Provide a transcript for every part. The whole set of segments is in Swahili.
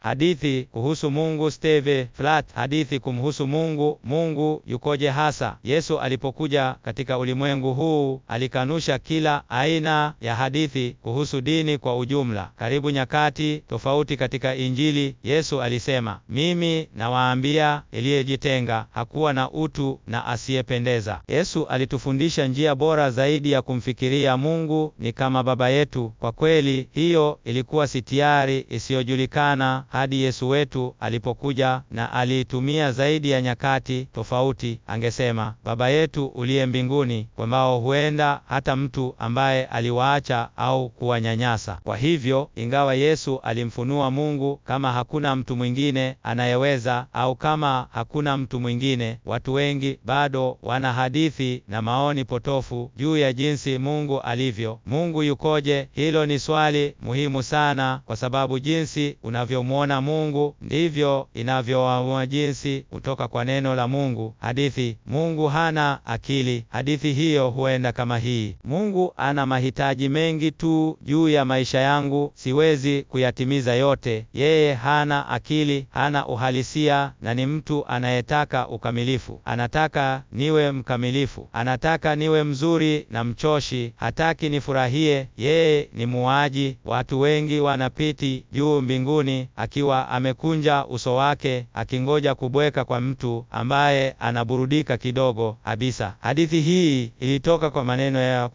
Hadithi kuhusu Mungu. Steve Flat. Hadithi kumhusu Mungu. Mungu yukoje hasa? Yesu alipokuja katika ulimwengu huu alikanusha kila aina ya hadithi kuhusu dini kwa ujumla. Karibu nyakati tofauti katika Injili, Yesu alisema, mimi nawaambia, aliyejitenga hakuwa na utu na asiyependeza. Yesu alitufundisha njia bora zaidi ya kumfikiria Mungu ni kama Baba yetu. Kwa kweli, hiyo ilikuwa sitiari isiyojulikana hadi Yesu wetu alipokuja, na aliitumia zaidi ya nyakati tofauti. Angesema, Baba yetu uliye mbinguni, kwambao huenda hata mtu ambaye aliwaacha au kuwanyanyasa. Kwa hivyo, ingawa Yesu alimfunua Mungu kama hakuna mtu mwingine anayeweza, au kama hakuna mtu mwingine, watu wengi bado wana hadithi na maoni potofu juu ya jinsi Mungu alivyo. Mungu yukoje? Hilo ni swali muhimu sana, kwa sababu jinsi unavyomwona Mungu ndivyo inavyoamua jinsi kutoka kwa neno la Mungu. Hadithi. Mungu hana akili. Hadithi hiyo huenda kama hii: Mungu ana mahitaji mengi tu juu ya maisha yangu, siwezi kuyatimiza yote. Yeye hana akili, hana uhalisia, na ni mtu anayetaka ukamilifu. Anataka niwe mkamilifu, anataka niwe mzuri na mchoshi, hataki nifurahie. Yeye ni muuaji. Watu wengi wanapiti juu mbinguni akiwa amekunja uso wake, akingoja kubweka kwa mtu ambaye anaburudika kidogo kabisa. Hadithi hii ilitoka kwa maneno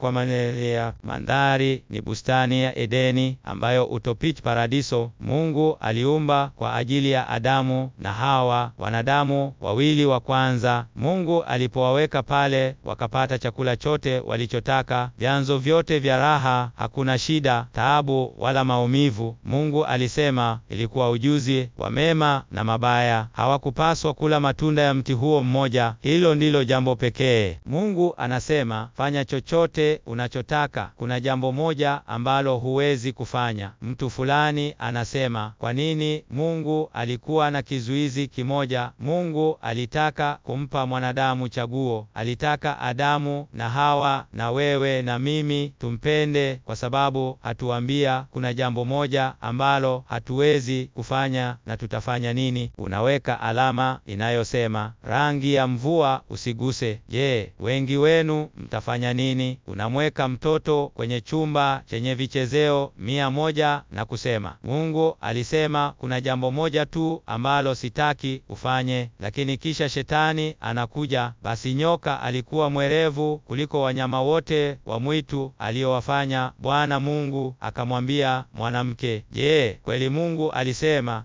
ya mandhari ni bustani ya Edeni, ambayo utopich paradiso. Mungu aliumba kwa ajili ya Adamu na Hawa, wanadamu wawili wa kwanza. Mungu alipowaweka pale, wakapata chakula chote walichotaka, vyanzo vyote vya raha, hakuna shida, taabu wala maumivu. Mungu alisema ilikuwa ujuzi wa mema na mabaya. Hawakupaswa kula matunda ya mti huo mmoja. Hilo ndilo jambo pekee. Mungu anasema, fanya chochote unachotaka. Kuna jambo moja ambalo huwezi kufanya. Mtu fulani anasema, kwa nini Mungu alikuwa na kizuizi kimoja? Mungu alitaka kumpa mwanadamu chaguo. Alitaka Adamu na Hawa na wewe na mimi tumpende, kwa sababu hatuambia kuna jambo moja ambalo hatuwezi kufanya, na tutafanya nini? Unaweka alama inayosema rangi ya mvua usiguse. Je, wengi wenu mtafanya nini? Unamweka mtoto kwenye chumba chenye vichezeo 100 na kusema, Mungu alisema kuna jambo moja tu ambalo sitaki ufanye. Lakini kisha shetani anakuja. Basi nyoka alikuwa mwerevu kuliko wanyama wote wa mwitu aliowafanya Bwana Mungu akamwambia mwanamke, je, kweli Mungu alisema?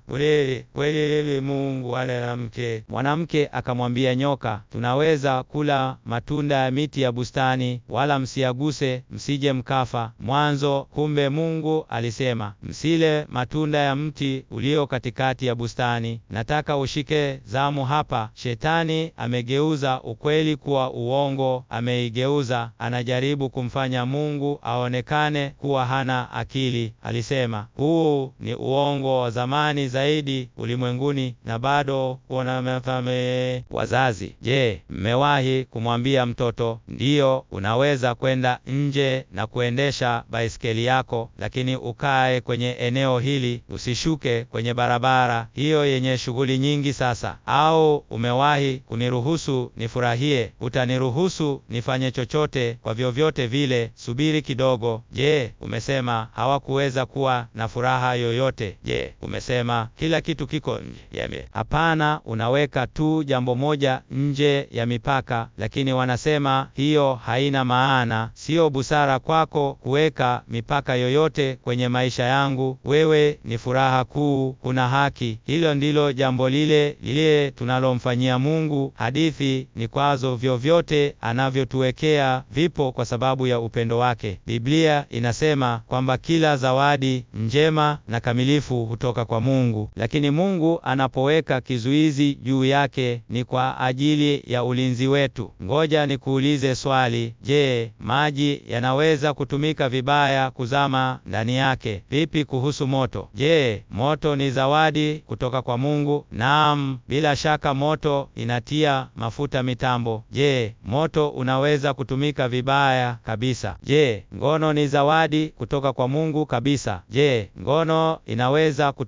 Kweli Mungu mwanamke? Mwanamke akamwambia nyoka, tunaweza kula matunda ya miti ya bustani, wala msiaguse, msije mkafa. Mwanzo. Kumbe Mungu alisema, msile matunda ya mti ulio katikati ya bustani. Nataka ushike zamu hapa. Shetani amegeuza ukweli kuwa uongo, ameigeuza. Anajaribu kumfanya Mungu aonekane kuwa hana akili. Alisema, huu ni uongo wa zamani zaidi ulimwenguni, na bado unamfame. Wazazi, je, mmewahi kumwambia mtoto, ndiyo, unaweza kwenda nje na kuendesha baiskeli yako, lakini ukae kwenye eneo hili, usishuke kwenye barabara hiyo yenye shughuli nyingi sasa? Au umewahi kuniruhusu nifurahie, utaniruhusu nifanye chochote kwa vyovyote vile, subiri kidogo? Je, umesema hawakuweza kuwa na furaha yoyote? Je, umesema kila kitu kiko nje? Hapana, unaweka tu jambo moja nje ya mipaka, lakini wanasema hiyo haina maana. Sio busara kwako kuweka mipaka yoyote kwenye maisha yangu. Wewe ni furaha kuu, kuna haki. Hilo ndilo jambo lile tunalomfanyia Mungu. Hadithi ni kwazo vyovyote anavyotuwekea vipo kwa sababu ya upendo wake. Biblia inasema kwamba kila zawadi njema na kamilifu hutoka kwa Mungu, lakini Mungu anapoweka kizuizi juu yake ni kwa ajili ya ulinzi wetu. Ngoja nikuulize swali, je, maji yanaweza kutumika vibaya kuzama ndani yake? Vipi kuhusu moto? Je, moto ni zawadi kutoka kwa Mungu? Naam, bila shaka moto inatia mafuta mitambo. Je, moto unaweza kutumika vibaya? Kabisa. Je, ngono ni zawadi kutoka kwa Mungu? Kabisa. Je, ngono inaweza kutumika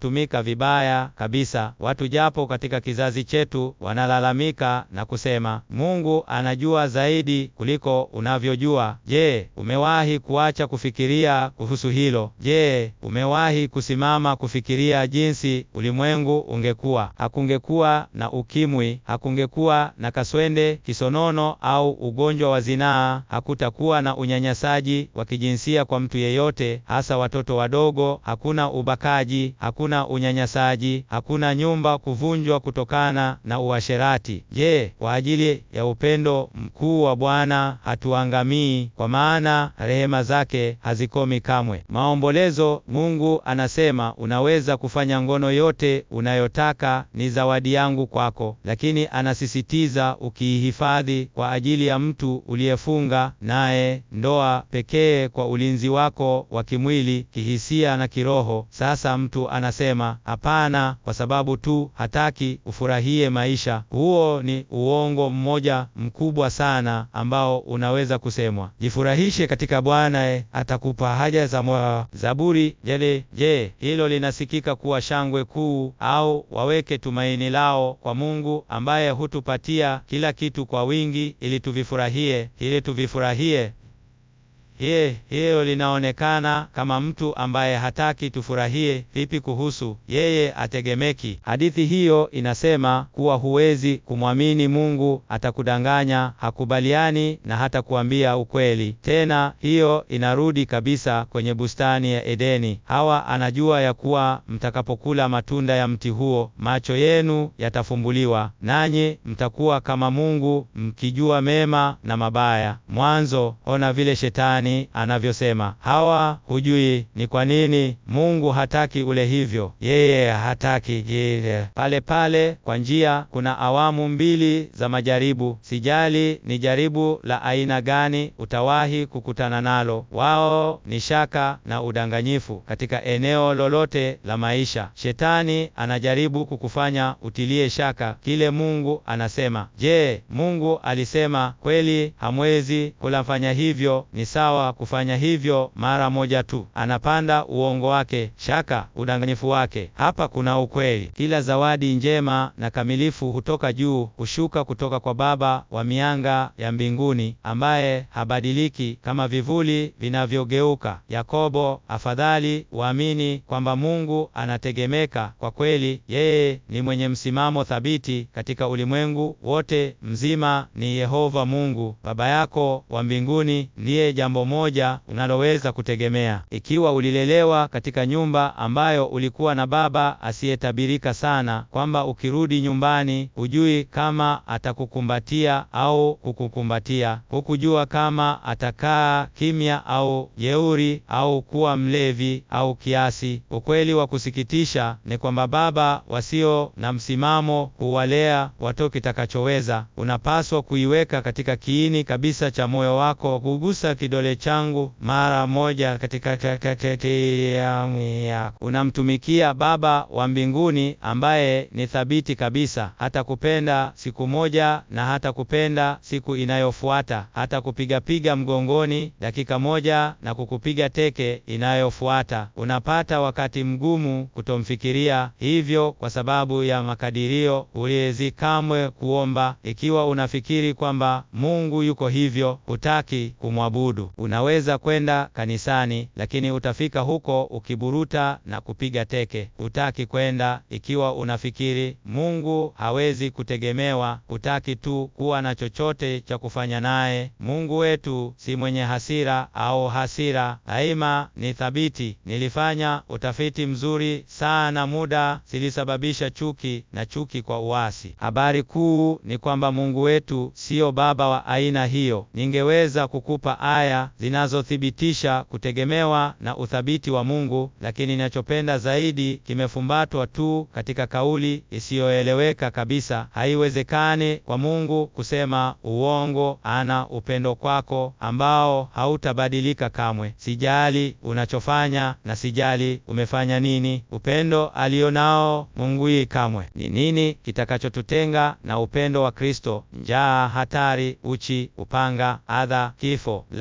hutumika vibaya kabisa. Watu japo katika kizazi chetu wanalalamika na kusema, Mungu anajua zaidi kuliko unavyojua. Je, umewahi kuacha kufikiria kuhusu hilo? Je, umewahi kusimama kufikiria jinsi ulimwengu ungekuwa? Hakungekuwa na ukimwi, hakungekuwa na kaswende, kisonono au ugonjwa wa zinaa, hakutakuwa na unyanyasaji wa kijinsia kwa mtu yeyote, hasa watoto wadogo, hakuna ubakaji, hakuna unyanyasaji, hakuna nyumba kuvunjwa kutokana na uasherati. Je, kwa ajili ya upendo mkuu wa Bwana hatuangamii, kwa maana rehema zake hazikomi kamwe. Maombolezo. Mungu anasema, unaweza kufanya ngono yote unayotaka, ni zawadi yangu kwako, lakini anasisitiza ukiihifadhi kwa ajili ya mtu uliyefunga naye ndoa pekee kwa ulinzi wako wa kimwili, kihisia na kiroho. Sasa mtu anasema, hapana, kwa sababu tu hataki ufurahie maisha. Huo ni uongo mmoja mkubwa sana ambao unaweza kusemwa. Jifurahishe katika Bwana, atakupa haja za moyo. Zaburi. Je, hilo linasikika kuwa shangwe kuu? Au waweke tumaini lao kwa Mungu ambaye hutupatia kila kitu kwa wingi ili tuvifurahie. Hiyo linaonekana kama mtu ambaye hataki tufurahie. Vipi kuhusu yeye ategemeki? Hadithi hiyo inasema kuwa huwezi kumwamini Mungu, atakudanganya, hakubaliani na hata kuambia ukweli. Tena hiyo inarudi kabisa kwenye bustani ya Edeni. Hawa anajua ya kuwa mtakapokula matunda ya mti huo, macho yenu yatafumbuliwa, nanyi mtakuwa kama Mungu, mkijua mema na mabaya. Mwanzo. Ona vile Shetani anavyosema, Hawa, hujui ni kwa nini Mungu hataki ule hivyo. Yeye hataki. Pale kwa njia kuna awamu mbili za majaribu. Sijali ni jaribu la aina gani utawahi kukutana nalo. Wao ni shaka na udanganyifu katika eneo lolote la maisha. Shetani anajaribu kukufanya utilie shaka kile Mungu anasema. Je, Mungu alisema kweli hamwezi kulafanya hivyo? Ni sawa kufanya hivyo mara moja tu. Anapanda uongo wake, shaka, udanganyifu wake. Hapa kuna ukweli. Kila zawadi njema na kamilifu hutoka juu, hushuka kutoka kwa Baba wa mianga ya mbinguni, ambaye habadiliki kama vivuli vinavyogeuka. Yakobo. Afadhali uamini kwamba Mungu anategemeka kwa kweli. Yeye ni mwenye msimamo thabiti katika ulimwengu wote mzima. Ni Yehova Mungu Baba yako wa mbinguni ndiye jambo moja unaloweza kutegemea. Ikiwa ulilelewa katika nyumba ambayo ulikuwa na baba asiyetabirika sana, kwamba ukirudi nyumbani hujui kama atakukumbatia au kukukumbatia, hukujua kama atakaa kimya au jeuri au kuwa mlevi au kiasi. Ukweli wa kusikitisha ni kwamba baba wasio na msimamo huwalea watoto kitakachoweza. Unapaswa kuiweka katika kiini kabisa cha moyo wako, kugusa kidole changu mara moja katika unamtumikia Baba wa mbinguni ambaye ni thabiti kabisa. Hata kupenda siku moja na hata kupenda siku inayofuata. Hata kupiga mgongoni dakika moja na kukupiga teke inayofuata. Unapata wakati mgumu kutomfikiria hivyo kwa sababu ya makadirio uliezi kamwe kuomba. Ikiwa unafikiri kwamba Mungu yuko hivyo, hutaki kumwabudu. Unaweza kwenda kanisani, lakini utafika huko ukiburuta na kupiga teke. Hutaki kwenda. Ikiwa unafikiri Mungu hawezi kutegemewa, hutaki tu kuwa na chochote cha kufanya naye. Mungu wetu si mwenye hasira au hasira, daima ni thabiti. Nilifanya utafiti mzuri sana muda zilisababisha chuki na chuki kwa uasi. Habari kuu ni kwamba Mungu wetu sio baba wa aina hiyo. Ningeweza kukupa aya zinazothibitisha kutegemewa na uthabiti wa Mungu, lakini ninachopenda zaidi kimefumbatwa tu katika kauli isiyoeleweka kabisa. Haiwezekani kwa Mungu kusema uongo. Ana upendo kwako ambao hautabadilika kamwe. Sijali unachofanya na sijali umefanya nini. Upendo alionao Mungu kamwe. Ni nini kitakachotutenga na upendo wa Kristo? Njaa, hatari, uchi, upanga, adha, kifo? La,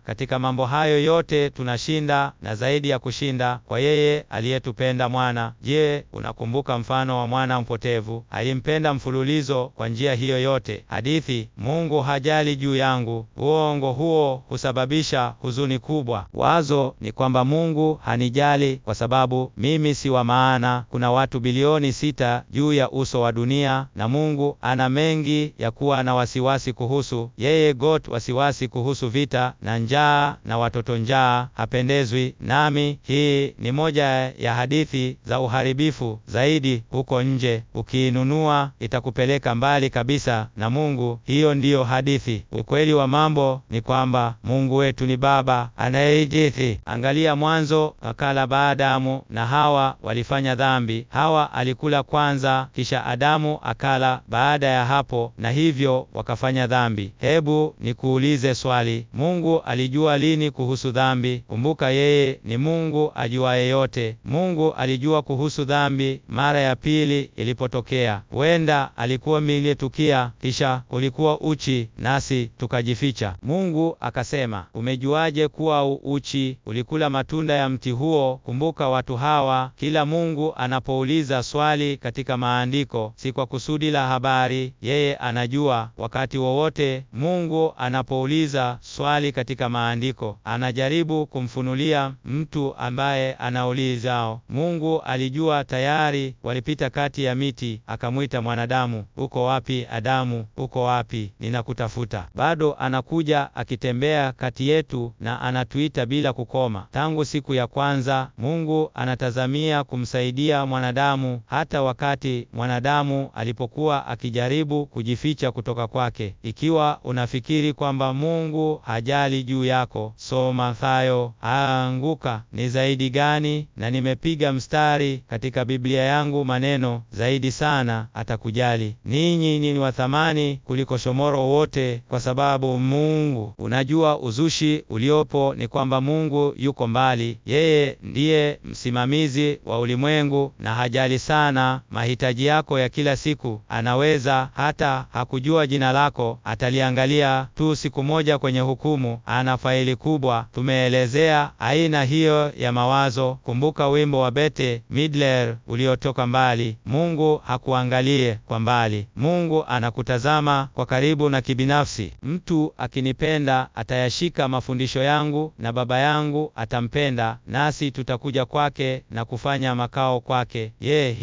katika mambo hayo yote tunashinda na zaidi ya kushinda kwa yeye aliyetupenda. Mwana, je, unakumbuka mfano wa mwana mpotevu? Alimpenda mfululizo kwa njia hiyo yote. Hadithi, Mungu hajali juu yangu. Uongo huo husababisha huzuni kubwa. Wazo ni kwamba Mungu hanijali kwa sababu mimi si wa maana. Kuna watu bilioni 6 juu ya uso wa dunia, na Mungu ana mengi ya kuwa na wasiwasi kuhusu. Yeye wasiwasi kuhusu vita na njaa na watoto njaa. Hapendezwi nami. Hii ni moja ya hadithi za uharibifu zaidi huko nje. Ukiinunua itakupeleka mbali kabisa na Mungu. Hiyo ndiyo hadithi. Ukweli wa mambo ni kwamba Mungu wetu ni Baba anayejali. Angalia Mwanzo, akala Adamu na Hawa walifanya dhambi. Hawa alikula kwanza, kisha Adamu akala baada ya hapo, na hivyo wakafanya dhambi. Hebu nikuulize swali. Mungu alijua lini kuhusu dhambi? Kumbuka yeye ni Mungu ajuaye yote. Mungu alijua kuhusu dhambi mara ya pili ilipotokea. Huenda alikuwa miletukia, kisha ulikuwa uchi nasi tukajificha. Mungu akasema, umejuaje kuwa uchi? Ulikula matunda ya mti huo. Kumbuka watu hawa, kila Mungu anapouliza swali katika maandiko, si kwa kusudi la habari. Yeye anajua. Wakati wowote Mungu anapouliza swali katika maandiko, anajaribu kumfunulia mtu ambaye anaulizao. Mungu alijua tayari. Walipita kati ya miti, akamwita mwanadamu. Uko wapi Adamu? Uko wapi? Ninakutafuta. Bado anakuja akitembea kati yetu na anatuita bila kukoma. Tangu siku ya kwanza Mungu anatazamia kumsaidia mwanadamu, hata wakati mwanadamu alipokuwa akijaribu kujificha kutoka kwake. Ikiwa unafikiri kwamba Mungu hajali juu yako, soma Mathayo. Aanguka ni zaidi gani? Na nimepiga mstari katika Biblia yangu maneno zaidi sana, atakujali. Ninyi ni wa thamani kuliko shomoro wote, kwa sababu Mungu. Unajua uzushi uliopo ni kwamba Mungu yuko mbali. Yeye ndiye msimamizi wa ulimwengu na hajali sana mahitaji yako ya kila siku. Anaweza hata hakujua jina lako, ataliangalia tu siku moja kwenye hukumu. Ana faili kubwa. Tumeelezea aina hiyo ya mawazo. Kumbuka wimbo wa Bette Midler uliotoka mbali. Mungu hakuangalie kwa mbali. Mungu anakutazama kwa karibu na kibinafsi. Mtu akinipenda atayashika mafundisho yangu, na Baba yangu atampenda, nasi tutakuja kwake na kufanya makao kwake.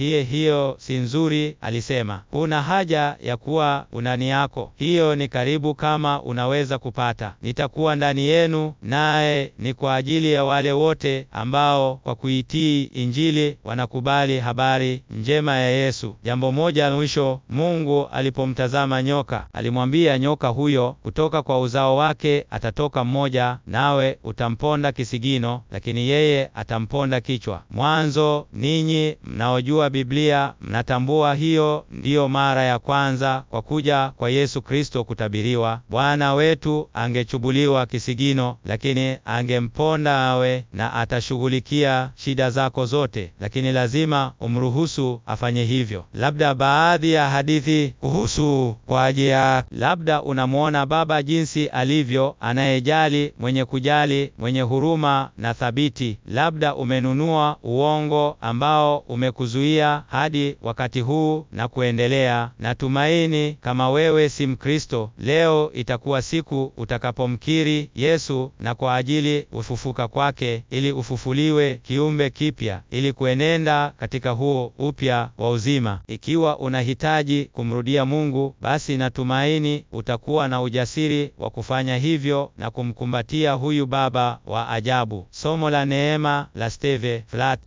Hiyo si nzuri? Alisema. Una haja ya kuwa ndani yako. Hiyo ni karibu kama unaweza kupata. Nitakuwa ndani yenu, naye ni kwa ajili ya wale wote ambao kwa kuitii Injili wanakubali habari njema ya Yesu. Jambo moja mwisho. Mungu alipomtazama nyoka, alimwambia nyoka huyo, kutoka kwa uzao wake atatoka mmoja, nawe utamponda kisigino, lakini yeye atamponda kichwa. Mwanzo. Ninyi mnaojua Biblia mnatambua hiyo ndiyo mara ya kwanza kwa kuja kwa Yesu Kristo kutabiriwa. Bwana wetu angechubuliwa kisigino, lakini angemponda awe, na atashughulikia shida zako zote, lakini lazima umruhusu afanye hivyo. Labda baadhi ya hadithi kuhusu kwa ajili ya, labda unamwona Baba jinsi alivyo, anayejali, mwenye kujali, mwenye huruma na thabiti. Labda umenunua uongo ambao umekuzuia hadi wakati huu na kuendelea. Natumaini kama wewe si Mkristo, leo itakuwa siku utakapomkiri Yesu na kwa ajili ufufuka kwake, ili ufufuliwe kiumbe kipya, ili kuenenda katika huo upya wa uzima. Ikiwa unahitaji kumrudia Mungu, basi natumaini utakuwa na ujasiri wa kufanya hivyo na kumkumbatia huyu Baba wa ajabu. Somo la neema la Steve Flat.